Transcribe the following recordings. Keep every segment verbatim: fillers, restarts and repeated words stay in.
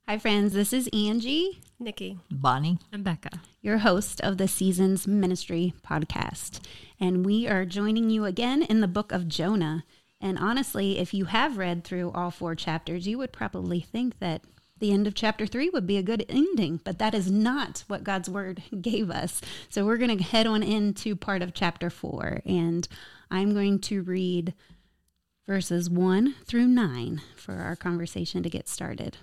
Hi, friends. This is Angie, Nikki, Bonnie, and Becca, your host of the Seasons Ministry podcast. And we are joining you again in the book of Jonah. And honestly, if you have read through all four chapters, you would probably think that the end of chapter three would be a good ending, but that is not what God's word gave us. So we're going to head on into part of chapter four, and I'm going to read verses one through nine for our conversation to get started.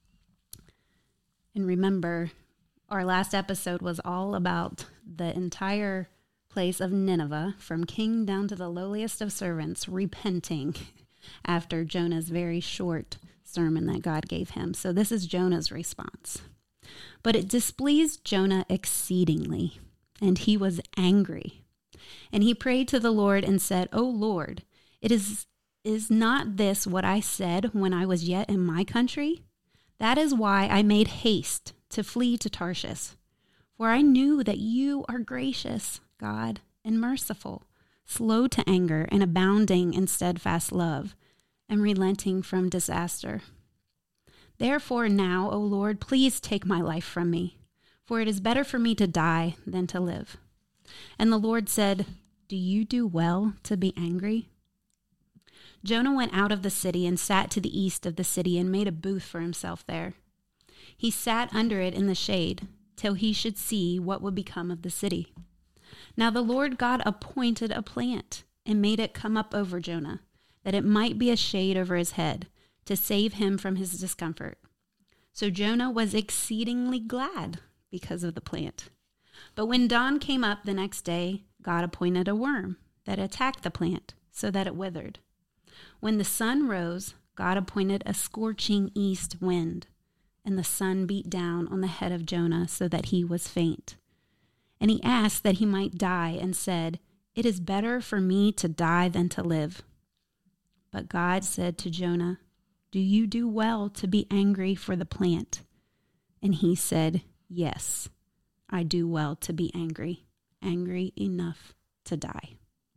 And remember, our last episode was all about the entire place of Nineveh, from king down to the lowliest of servants, repenting after Jonah's very short sermon that God gave him. So this is Jonah's response. But it displeased Jonah exceedingly, and he was angry. And he prayed to the Lord and said, O Lord, it is, is not this what I said when I was yet in my country? That is why I made haste to flee to Tarshish, for I knew that you are gracious, God, and merciful, slow to anger and abounding in steadfast love, and relenting from disaster. Therefore now, O Lord, please take my life from me, for it is better for me to die than to live. And the Lord said, Do you do well to be angry? Jonah went out of the city and sat to the east of the city and made a booth for himself there. He sat under it in the shade till he should see what would become of the city. Now the Lord God appointed a plant and made it come up over Jonah, that it might be a shade over his head, to save him from his discomfort. So Jonah was exceedingly glad because of the plant. But when dawn came up the next day, God appointed a worm that attacked the plant so that it withered. When the sun rose, God appointed a scorching east wind, and the sun beat down on the head of Jonah so that he was faint. And he asked that he might die and said, It is better for me to die than to live. But God said to Jonah, Do you do well to be angry for the plant? And he said, Yes, I do well to be angry, angry enough to die.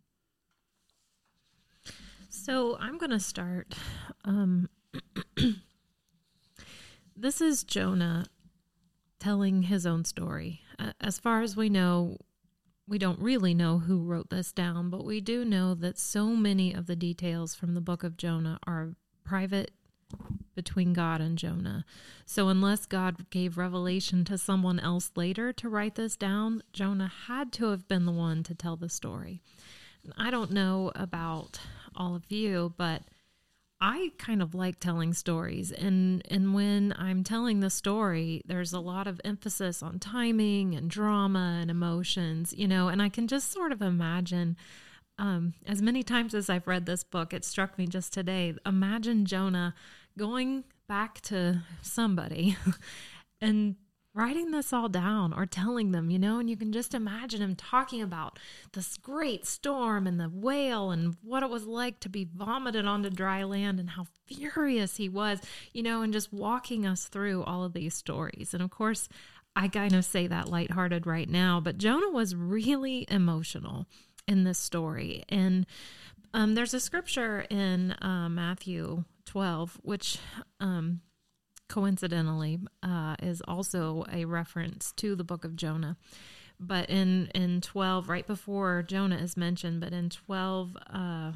So I'm going to start. Um, this is Jonah telling his own story. Uh, as far as we know, we don't really know who wrote this down, but we do know that so many of the details from the book of Jonah are private between God and Jonah. So unless God gave revelation to someone else later to write this down, Jonah had to have been the one to tell the story. I don't know about all of you, but I kind of like telling stories. And, and when I'm telling the story, there's a lot of emphasis on timing and drama and emotions, you know, and I can just sort of imagine, um, as many times as I've read this book, it struck me just today, imagine Jonah going back to somebody and writing this all down or telling them, you know, and you can just imagine him talking about this great storm and the whale and what it was like to be vomited onto dry land and how furious he was, you know, and just walking us through all of these stories. And of course, I kind of say that lighthearted right now, but Jonah was really emotional in this story. And um, there's a scripture in uh, Matthew twelve, which um coincidentally, uh, is also a reference to the book of Jonah. But in, in twelve, right before Jonah is mentioned, but in twelve uh,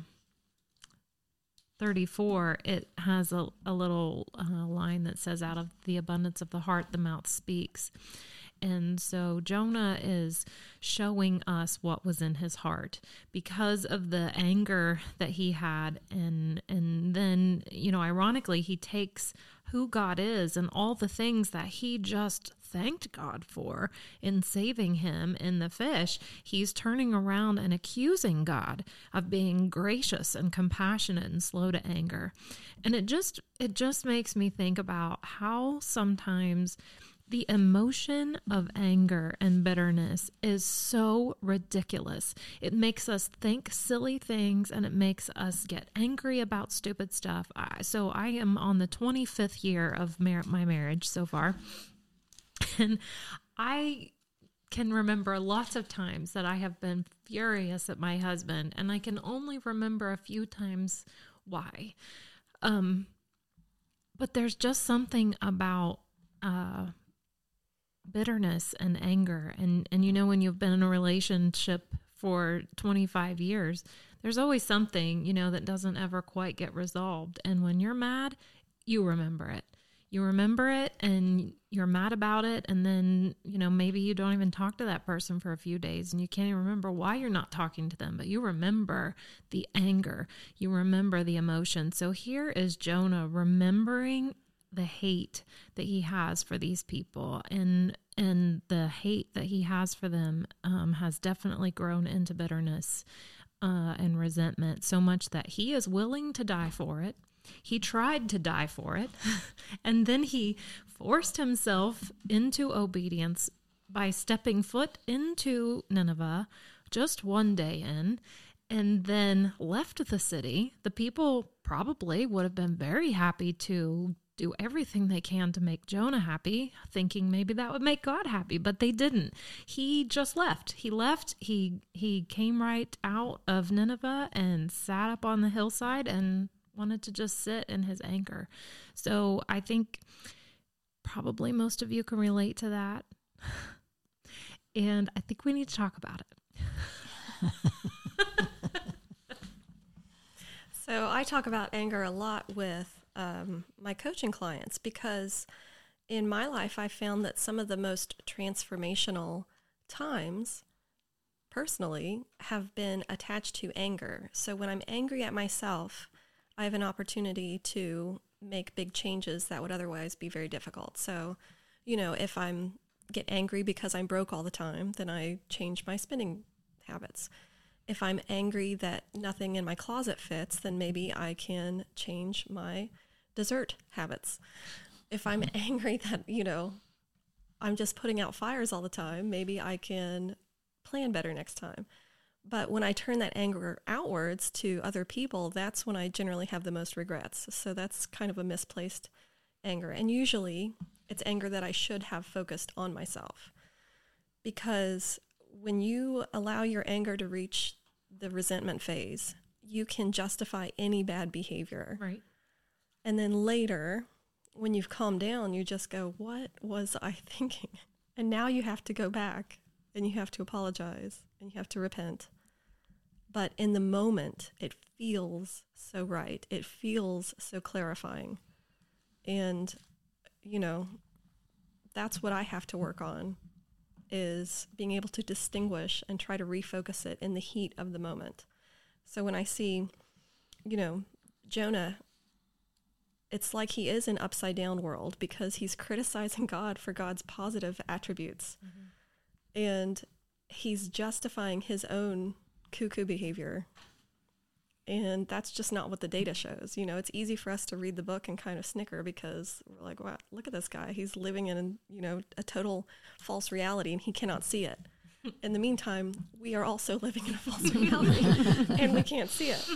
thirty-four, it has a, a little uh, line that says, out of the abundance of the heart, the mouth speaks. And so Jonah is showing us what was in his heart because of the anger that he had. And, and then, you know, ironically, he takes who God is and all the things that he just thanked God for in saving him in the fish. He's turning around and accusing God of being gracious and compassionate and slow to anger. And it just, it just makes me think about how sometimes the emotion of anger and bitterness is so ridiculous. It makes us think silly things and it makes us get angry about stupid stuff. So I am on the twenty-fifth year of mar- my marriage so far. And I can remember lots of times that I have been furious at my husband, and I can only remember a few times why. Um, But there's just something about uh, bitterness and anger. And, and, you know, when you've been in a relationship for twenty-five years, there's always something, you know, that doesn't ever quite get resolved. And when you're mad, you remember it. You remember it and you're mad about it. And then, you know, maybe you don't even talk to that person for a few days and you can't even remember why you're not talking to them, but you remember the anger. You remember the emotion. So here is Jonah remembering the hate that he has for these people, and and the hate that he has for them um, has definitely grown into bitterness uh, and resentment, so much that he is willing to die for it. He tried to die for it, and then he forced himself into obedience by stepping foot into Nineveh just one day in, and then left the city. The people probably would have been very happy to do everything they can to make Jonah happy, thinking maybe that would make God happy, but they didn't. He just left. He left. He he came right out of Nineveh and sat up on the hillside and wanted to just sit in his anger. So I think probably most of you can relate to that. And I think we need to talk about it. So I talk about anger a lot with um, my coaching clients, because in my life I found that some of the most transformational times personally have been attached to anger. So when I'm angry at myself, I have an opportunity to make big changes that would otherwise be very difficult. So, you know, if I'm get angry because I'm broke all the time, then I change my spending habits. If I'm angry that nothing in my closet fits, then maybe I can change my dessert habits. If I'm angry that, you know, I'm just putting out fires all the time, maybe I can plan better next time. But when I turn that anger outwards to other people, that's when I generally have the most regrets. So that's kind of a misplaced anger. And usually it's anger that I should have focused on myself. Because when you allow your anger to reach the resentment phase, you can justify any bad behavior. Right. And then later, when you've calmed down, you just go, what was I thinking? And now you have to go back and you have to apologize and you have to repent. But in the moment, it feels so right. It feels so clarifying. And, you know, that's what I have to work on, is being able to distinguish and try to refocus it in the heat of the moment. So when I see, you know, Jonah, it's like he is an upside down world because he's criticizing God for God's positive attributes. Mm-hmm. And he's justifying his own cuckoo behavior. And that's just not what the data shows. You know, it's easy for us to read the book and kind of snicker because we're like, wow, look at this guy. He's living in, you know, a total false reality and he cannot see it. In the meantime, we are also living in a false reality and we can't see it.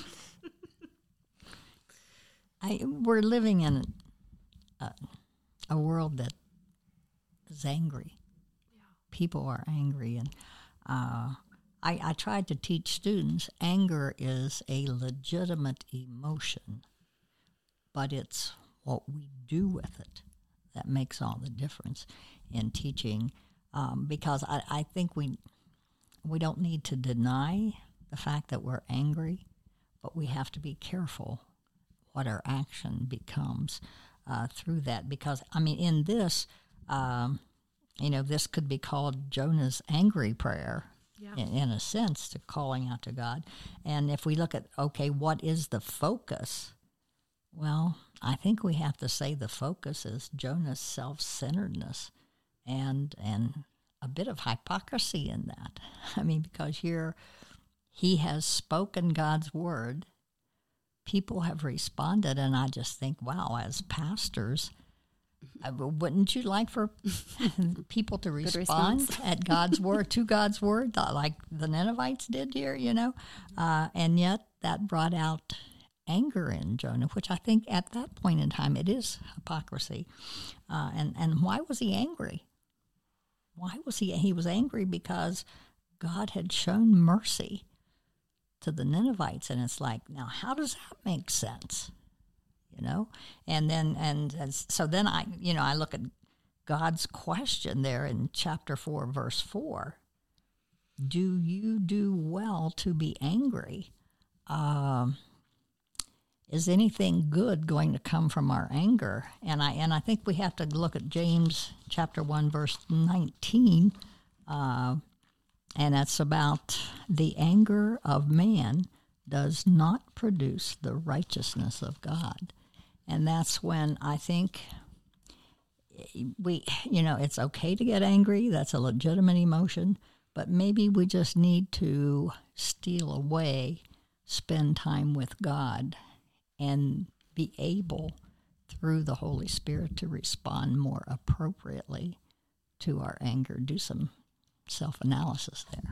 I, we're living in a, a world that is angry. Yeah. People are angry. And uh, I, I tried to teach students anger is a legitimate emotion, but it's what we do with it that makes all the difference in teaching, um, because I, I think we we don't need to deny the fact that we're angry, but we have to be careful what our action becomes uh, through that. Because, I mean, in this, um, you know, this could be called Jonah's angry prayer. Yeah. In, in a sense, to calling out to God. And if we look at, okay, what is the focus? Well, I think we have to say the focus is Jonah's self-centeredness and and a bit of hypocrisy in that. I mean, because here he has spoken God's word. People have responded, and I just think, wow, as pastors, Uh, wouldn't you like for people to respond at God's word, to God's word, like the Ninevites did here, you know? Uh, and yet that brought out anger in Jonah, which I think at that point in time it is hypocrisy. Uh, and, and why was he angry? Why was he? He was angry because God had shown mercy to the Ninevites. And it's like, now how does that make sense? you know? And then, and, and so then I, you know, I look at God's question there in chapter four, verse four. Do you do well to be angry? Um, is anything good going to come from our anger? And I and I think we have to look at James chapter one, verse nineteen, uh, and that's about the anger of man does not produce the righteousness of God. And that's when I think we, you know, it's okay to get angry. That's a legitimate emotion. But maybe we just need to steal away, spend time with God, and be able, through the Holy Spirit, to respond more appropriately to our anger. Do some self-analysis there.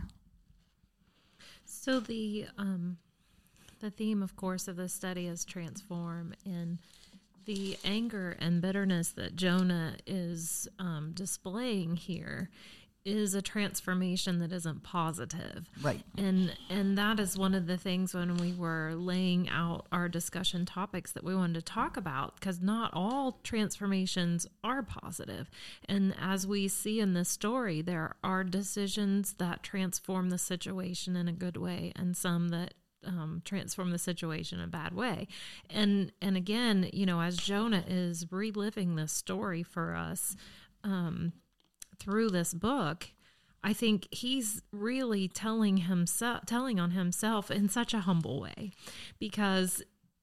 So the um, the theme, of course, of this study is transform, and the anger and bitterness that Jonah is um, displaying here is a transformation that isn't positive. Right. And and that is one of the things when we were laying out our discussion topics that we wanted to talk about, because not all transformations are positive. And as we see in this story, there are decisions that transform the situation in a good way and some that Um, transform the situation in a bad way. And and again, you know, as Jonah is reliving this story for us um, through this book, I think he's really telling himself, telling on himself in such a humble way, because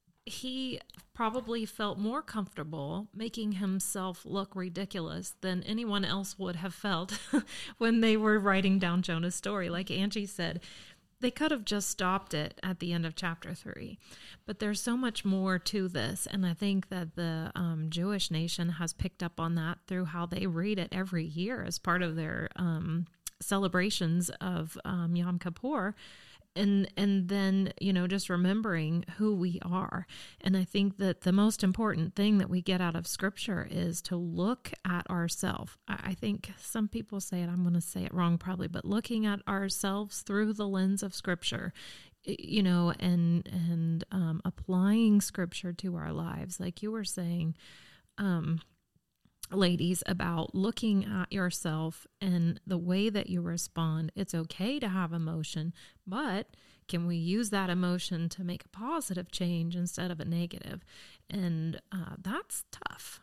he probably felt more comfortable making himself look ridiculous than anyone else would have felt when they were writing down Jonah's story. Like Angie said, they could have just stopped it at the end of chapter three, but there's so much more to this, and I think that the um, Jewish nation has picked up on that through how they read it every year as part of their um, celebrations of um, Yom Kippur, and and then, you know, just remembering who we are. And I think that the most important thing that we get out of Scripture is to look at ourselves. I think some people say it, I'm going to say it wrong probably, but looking at ourselves through the lens of Scripture, you know, and and um, applying Scripture to our lives, like you were saying, um, ladies, about looking at yourself and the way that you respond. It's okay to have emotion, but can we use that emotion to make a positive change instead of a negative? And uh, that's tough.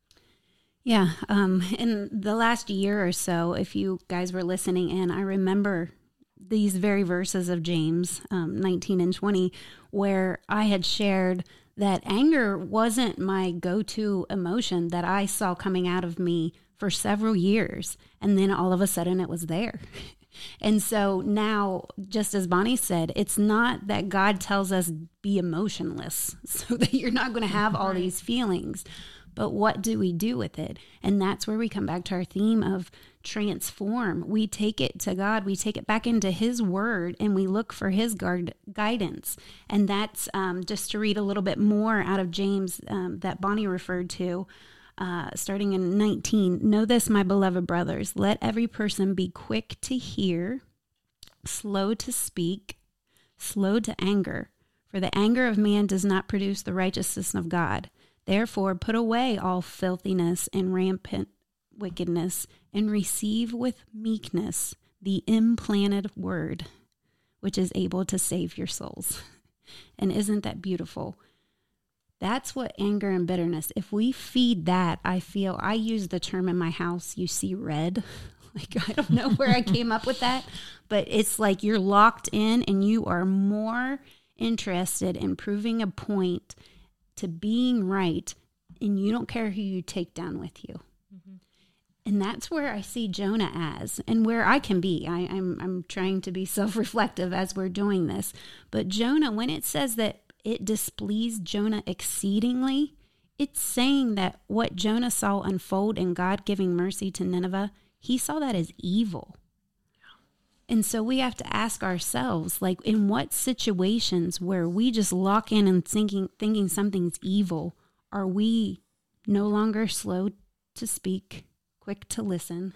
Yeah. Um, in the last year or so, if you guys were listening in, I remember these very verses of James um, nineteen and twenty, where I had shared that anger wasn't my go-to emotion that I saw coming out of me for several years. And then all of a sudden it was there. And so now, just as Bonnie said, it's not that God tells us be emotionless so that you're not going to have all Right. these feelings, but what do we do with it? And that's where we come back to our theme of transform. We take it to God, we take it back into His Word, and we look for His guard, guidance. And that's um, just to read a little bit more out of James um, that Bonnie referred to, uh, starting in nineteen. Know this, my beloved brothers, let every person be quick to hear, slow to speak, slow to anger. For the anger of man does not produce the righteousness of God. Therefore, put away all filthiness and rampant wickedness, and receive with meekness the implanted word, which is able to save your souls. And isn't that beautiful? That's what anger and bitterness, if we feed that, I feel, I use the term in my house, you see red. Like, I don't know where I came up with that, but it's like you're locked in and you are more interested in proving a point to being right, and you don't care who you take down with you. Mm-hmm. And that's where I see Jonah as, and where I can be. I, I'm I'm trying to be self-reflective as we're doing this. But Jonah, when it says that it displeased Jonah exceedingly, it's saying that what Jonah saw unfold in God giving mercy to Nineveh, he saw that as evil. And so we have to ask ourselves, like, in what situations where we just lock in and thinking thinking something's evil, are we no longer slow to speak, quick to listen,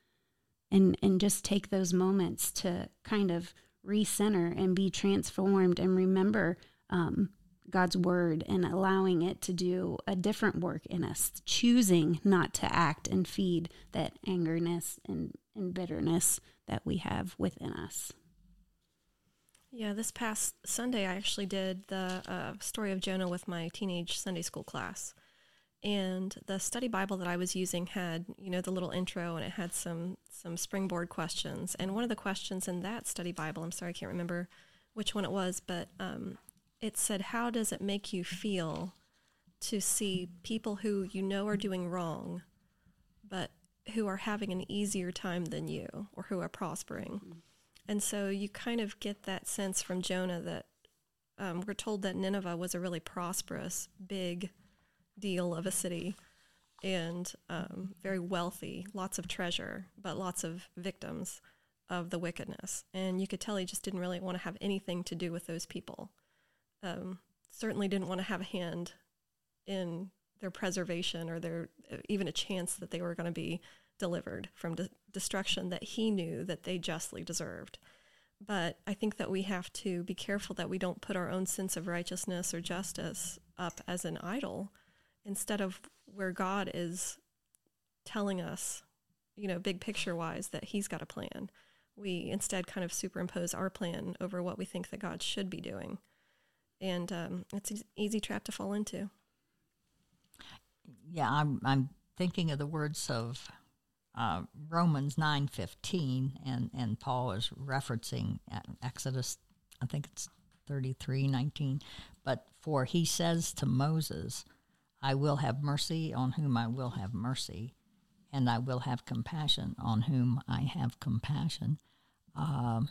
and and just take those moments to kind of recenter and be transformed and remember um, God's word and allowing it to do a different work in us, choosing not to act and feed that angerness and, and bitterness that we have within us. Yeah, this past Sunday, I actually did the uh, story of Jonah with my teenage Sunday school class. And the study Bible that I was using had, you know, the little intro, and it had some some springboard questions. And one of the questions in that study Bible, I'm sorry, I can't remember which one it was, but um, it said, how does it make you feel to see people who you know are doing wrong, but who are having an easier time than you, or who are prospering? Mm-hmm. And so you kind of get that sense from Jonah that um, we're told that Nineveh was a really prosperous, big deal of a city, and um, very wealthy, lots of treasure, but lots of victims of the wickedness. And you could tell he just didn't really want to have anything to do with those people. Um, certainly didn't want to have a hand in their preservation, or their even a chance that they were going to be delivered from de- destruction that he knew that they justly deserved. But I think that we have to be careful that we don't put our own sense of righteousness or justice up as an idol, instead of where God is telling us, you know, big picture wise, that he's got a plan. We instead kind of superimpose our plan over what we think that God should be doing. And um, it's an easy trap to fall into. Yeah, I'm I'm thinking of the words of uh, Romans nine fifteen, and, and Paul is referencing Exodus, I think it's thirty-three nineteen. But for he says to Moses, I will have mercy on whom I will have mercy, and I will have compassion on whom I have compassion. Um,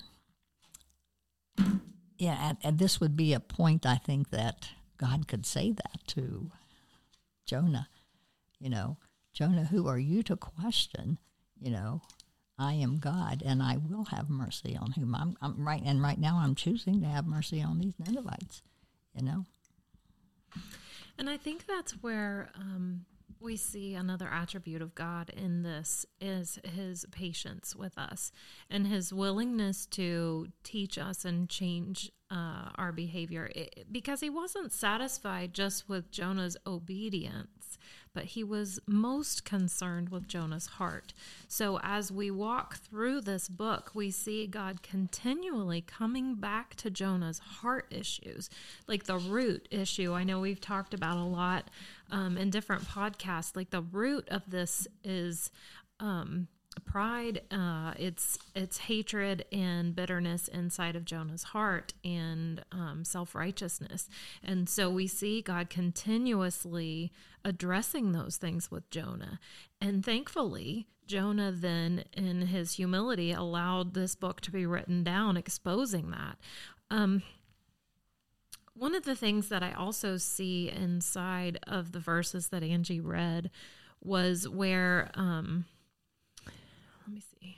yeah, and, and this would be a point, I think, that God could say that to Jonah. You know, Jonah, who are you to question? You know, I am God, and I will have mercy on whom I'm, I'm right. And right now, I'm choosing to have mercy on these Ninevites. You know, and I think that's where um, we see another attribute of God in this is his patience with us and his willingness to teach us and change uh, our behavior, it, because he wasn't satisfied just with Jonah's obedience, but he was most concerned with Jonah's heart. So as we walk through this book, we see God continually coming back to Jonah's heart issues, like the root issue. I know we've talked about a lot um, in different podcasts. Like the root of this is um, pride. Uh, it's it's hatred and bitterness inside of Jonah's heart, and um, self-righteousness. And so we see God continuously addressing those things with Jonah. And thankfully, Jonah then, in his humility, allowed this book to be written down, exposing that. Um, one of the things that I also see inside of the verses that Angie read was where, um, let me see.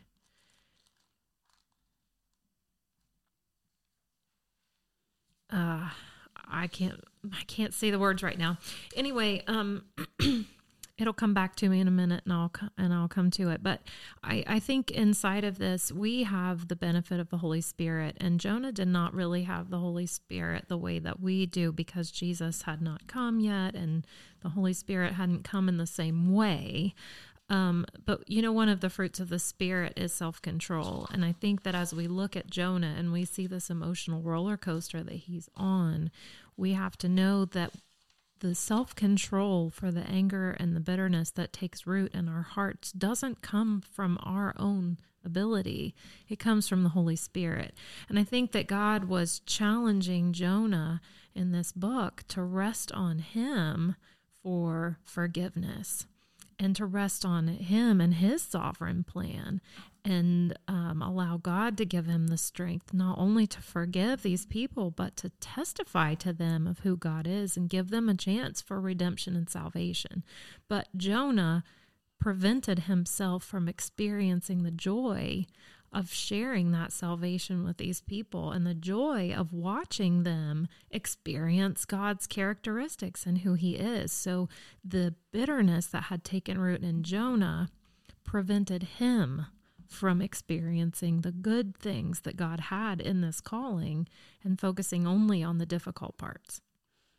Uh, I can't, I can't say the words right now. Anyway, um, it'll come back to me in a minute, and I'll and I'll come to it. But I, I think inside of this, we have the benefit of the Holy Spirit, and Jonah did not really have the Holy Spirit the way that we do, because Jesus had not come yet, and the Holy Spirit hadn't come in the same way. Um, but, you know, one of the fruits of the Spirit is self-control. And I think that as we look at Jonah and we see this emotional roller coaster that he's on, we have to know that the self-control for the anger and the bitterness that takes root in our hearts doesn't come from our own ability. It comes from the Holy Spirit. And I think that God was challenging Jonah in this book to rest on him for forgiveness, and to rest on him and his sovereign plan, and um, allow God to give him the strength not only to forgive these people, but to testify to them of who God is and give them a chance for redemption and salvation. But Jonah prevented himself from experiencing the joy of sharing that salvation with these people, and the joy of watching them experience God's characteristics and who he is. So the bitterness that had taken root in Jonah prevented him from experiencing the good things that God had in this calling, and focusing only on the difficult parts.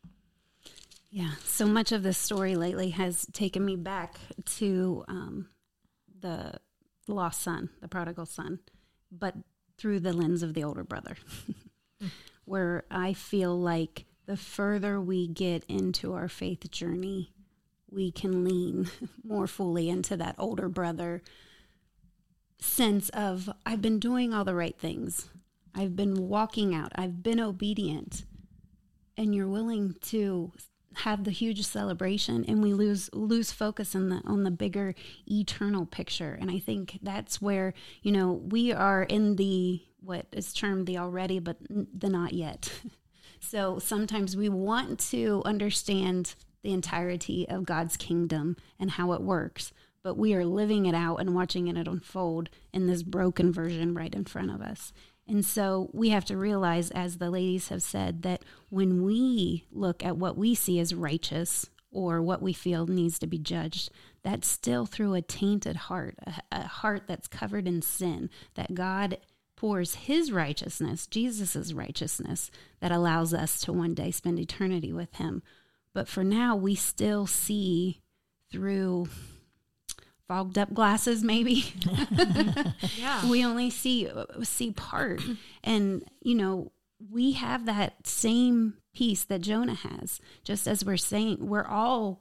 Yeah, so much of this story lately has taken me back to um, the lost son, the prodigal son, but through the lens of the older brother, where I feel like the further we get into our faith journey, we can lean more fully into that older brother sense of, I've been doing all the right things. I've been walking out. I've been obedient. And you're willing to have the huge celebration, and we lose lose focus on the on the bigger eternal picture. And I think that's where, you know, we are in the, what is termed the already, but the not yet. So sometimes we want to understand the entirety of God's kingdom and how it works, but we are living it out and watching it unfold in this broken version right in front of us. And so we have to realize, as the ladies have said, that when we look at what we see as righteous or what we feel needs to be judged, that's still through a tainted heart, a, a heart that's covered in sin, that God pours his righteousness, Jesus's righteousness, that allows us to one day spend eternity with him. But for now, we still see through fogged up glasses, maybe. Yeah. We only see see part. And, you know, we have that same peace that Jonah has. Just as we're saying, we're all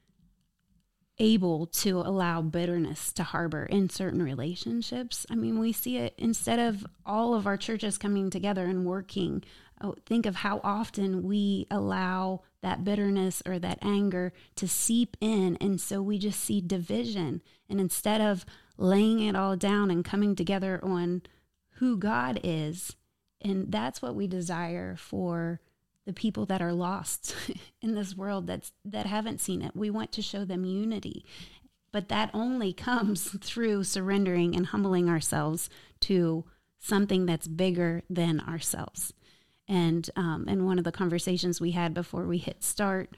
able to allow bitterness to harbor in certain relationships. I mean, we see it instead of all of our churches coming together and working. Oh, think of how often we allow that bitterness or that anger to seep in. And so we just see division. And instead of laying it all down and coming together on who God is, and that's what we desire for the people that are lost in this world that's that haven't seen it. We want to show them unity. But that only comes through surrendering and humbling ourselves to something that's bigger than ourselves. And um, and one of the conversations we had before we hit start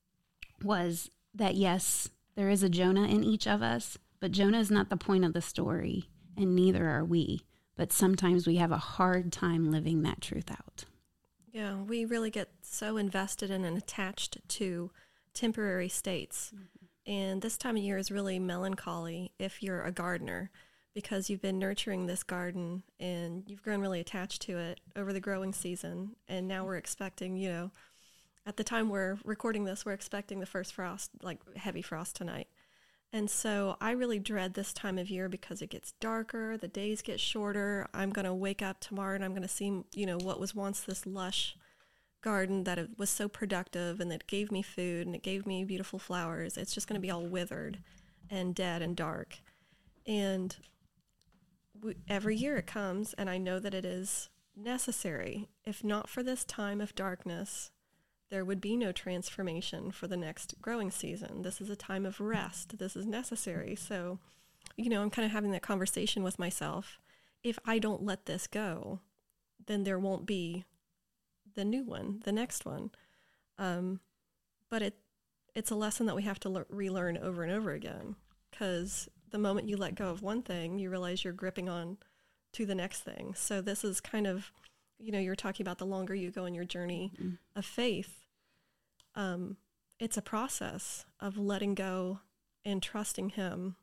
was that, yes, there is a Jonah in each of us, but Jonah is not the point of the story, and neither are we. But sometimes we have a hard time living that truth out. Yeah, we really get so invested in and attached to temporary states. Mm-hmm. And this time of year is really melancholy if you're a gardener, because you've been nurturing this garden and you've grown really attached to it over the growing season. And now we're expecting, you know, at the time we're recording this, we're expecting the first frost, like heavy frost tonight. And so I really dread this time of year because it gets darker, the days get shorter. I'm going to wake up tomorrow and I'm going to see, you know, what was once this lush garden that it was so productive and that gave me food and it gave me beautiful flowers. It's just going to be all withered and dead and dark. And we, every year it comes, and I know that it is necessary. If not for this time of darkness, there would be no transformation for the next growing season. This is a time of rest. This is necessary. So, you know, I'm kind of having that conversation with myself. If I don't let this go, then there won't be the new one, the next one. Um, but it it's a lesson that we have to le- relearn over and over again, because the moment you let go of one thing, you realize you're gripping on to the next thing. So this is kind of, you know, you're talking about the longer you go in your journey mm-hmm. of faith. Um, it's a process of letting go and trusting him,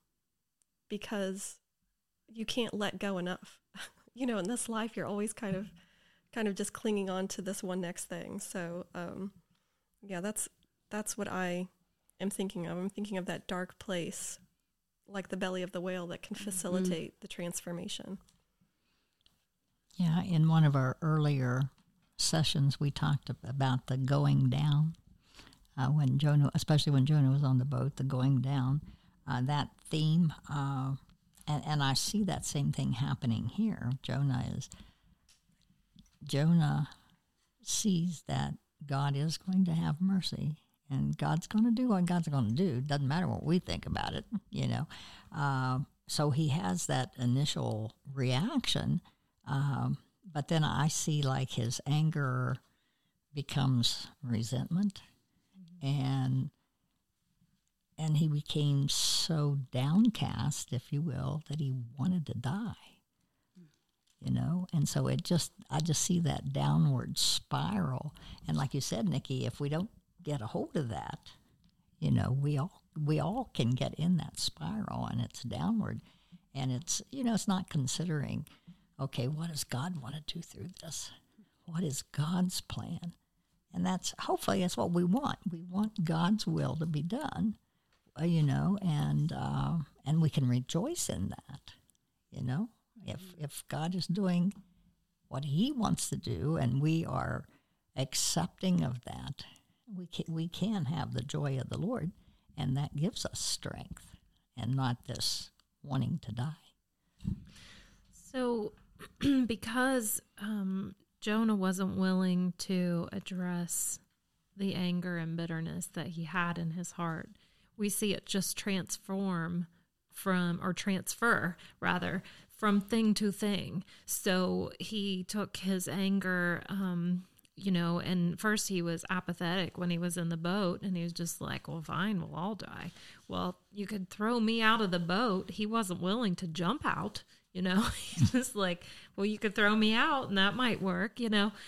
because you can't let go enough. You know, in this life, you're always kind of, kind of just clinging on to this one next thing. So, um, yeah, that's, that's what I am thinking of. I'm thinking of that dark place, like the belly of the whale, that can facilitate mm-hmm. the transformation. Yeah, in one of our earlier sessions, we talked about the going down. Uh, when Jonah, especially when Jonah was on the boat, the going down, uh, that theme, uh, and, and I see that same thing happening here. Jonah is, Jonah sees that God is going to have mercy. And God's going to do what God's going to do. Doesn't matter what we think about it, you know. Uh, so he has that initial reaction, um, but then I see like his anger becomes resentment, mm-hmm. and and he became so downcast, if you will, that he wanted to die. You know, and so it just I just see that downward spiral. And like you said, Nikki, if we don't get a hold of that, you know, we all we all can get in that spiral, and it's downward, and it's, you know, it's not considering, okay, what does God want to do through this? What is God's plan? And that's, hopefully, that's what we want. We want God's will to be done, uh, you know, and uh, and we can rejoice in that, you know. If if God is doing what He wants to do, and we are accepting of that, we can, we can have the joy of the Lord, and that gives us strength, and not this wanting to die. So, because um, Jonah wasn't willing to address the anger and bitterness that he had in his heart, we see it just transform from, or transfer rather, from thing to thing. So he took his anger, um, you know, and first he was apathetic when he was in the boat, and he was just like, well, fine, we'll all die. Well, you could throw me out of the boat. He wasn't willing to jump out, you know. He's just like, well, you could throw me out and that might work, you know.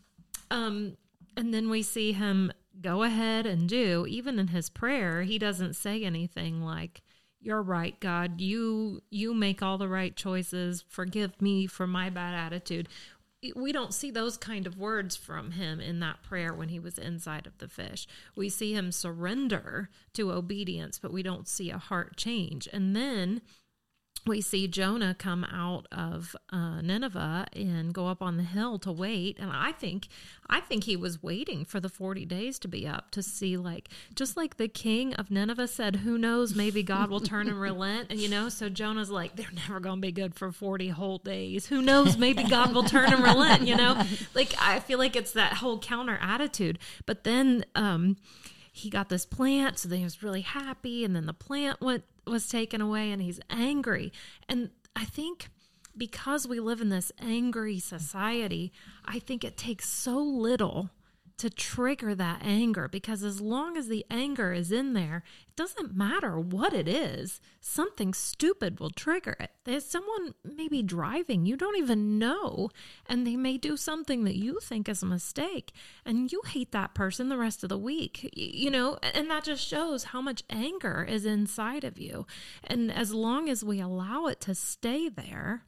Um, and then we see him go ahead and do, even in his prayer, he doesn't say anything like, you're right, God, you you make all the right choices. Forgive me for my bad attitude. We don't see those kind of words from him in that prayer when he was inside of the fish. We see him surrender to obedience, but we don't see a heart change. And then we see Jonah come out of uh, Nineveh and go up on the hill to wait. And I think, I think he was waiting for the forty days to be up to see, like, just like the king of Nineveh said, who knows, maybe God will turn and relent. And, you know, so Jonah's like, they're never going to be good for forty whole days. Who knows, maybe God will turn and relent, you know? Like, I feel like it's that whole counter attitude. But then, um, he got this plant, so then he was really happy, and then the plant went was taken away, and he's angry. And I think because we live in this angry society, I think it takes so little to trigger that anger, because as long as the anger is in there, it doesn't matter what it is. Something stupid will trigger it. There's someone maybe driving you don't even know, and they may do something that you think is a mistake, and you hate that person the rest of the week, you know, and that just shows how much anger is inside of you. And as long as we allow it to stay there,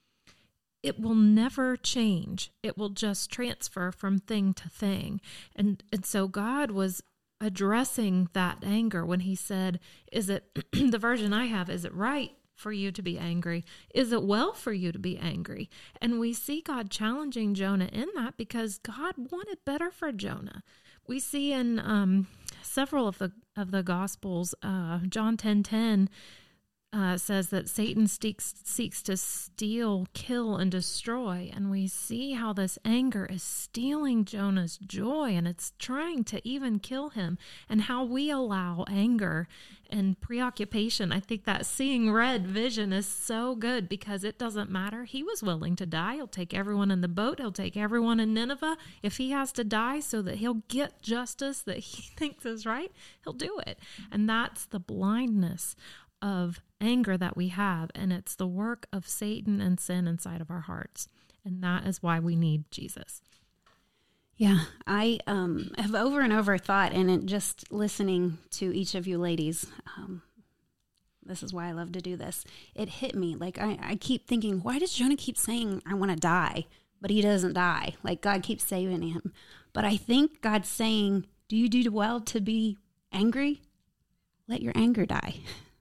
it will never change. It will just transfer from thing to thing. And and so God was addressing that anger when he said, is it, the version I have, is it right for you to be angry? Is it well for you to be angry? And we see God challenging Jonah in that because God wanted better for Jonah. We see in um, several of the of the Gospels, uh, John ten ten, Uh, says that Satan seeks, seeks to steal, kill, and destroy. And we see how this anger is stealing Jonah's joy, and it's trying to even kill him, and how we allow anger and preoccupation. I think that seeing red vision is so good because it doesn't matter. He was willing to die. He'll take everyone in the boat. He'll take everyone in Nineveh. If he has to die so that he'll get justice that he thinks is right, he'll do it. And that's the blindness of anger that we have, and it's the work of Satan and sin inside of our hearts, and that is why we need Jesus. Yeah, I um, have over and over thought, and it, just listening to each of you ladies, um, this is why I love to do this, it hit me. Like, I, I keep thinking, why does Jonah keep saying, I want to die, but he doesn't die? Like, God keeps saving him. But I think God's saying, do you do well to be angry? Let your anger die.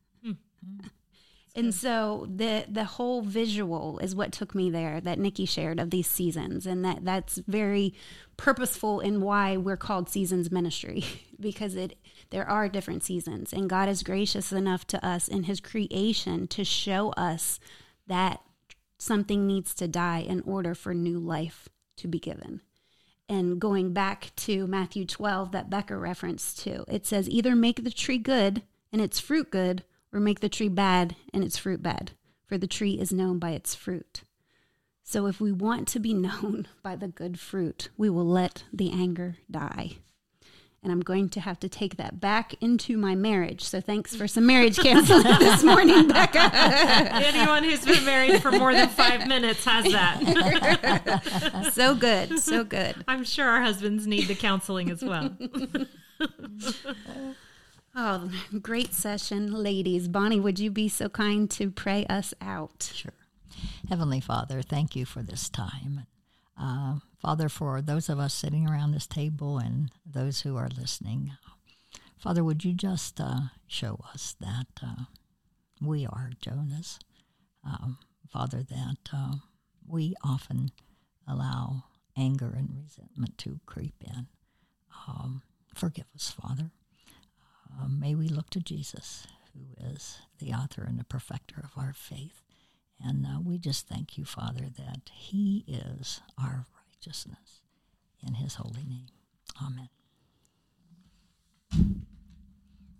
And so the the whole visual is what took me there, that Nikki shared, of these seasons. And that, that's very purposeful in why we're called Seasons Ministry, because it there are different seasons. And God is gracious enough to us in his creation to show us that something needs to die in order for new life to be given. And going back to Matthew twelve that Becca referenced to, it says, either make the tree good and its fruit good, or make the tree bad and its fruit bad, for the tree is known by its fruit. So if we want to be known by the good fruit, we will let the anger die. And I'm going to have to take that back into my marriage. So thanks for some marriage counseling this morning, Becca. Anyone who's been married for more than five minutes has that. So good, so good. I'm sure our husbands need the counseling as well. Oh, great session, ladies. Bonnie, would you be so kind to pray us out? Sure. Heavenly Father, thank you for this time. Uh, Father, for those of us sitting around this table and those who are listening, Father, would you just uh, show us that uh, we are Jonahs, um, Father, that uh, we often allow anger and resentment to creep in. Um, forgive us, Father. Uh, may we look to Jesus, who is the author and the perfecter of our faith. And uh, we just thank you, Father, that he is our righteousness. In his holy name. Amen.